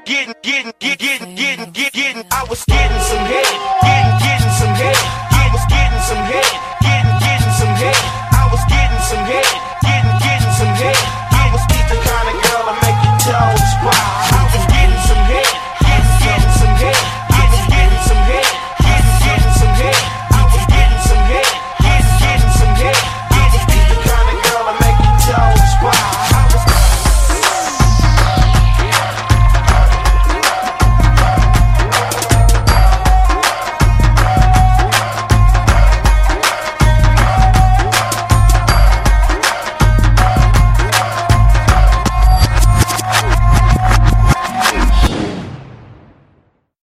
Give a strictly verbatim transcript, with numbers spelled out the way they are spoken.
getting, getting, getting, getting, getting, getting, getting. I was getting some head, getting, getting some head. I was getting some head.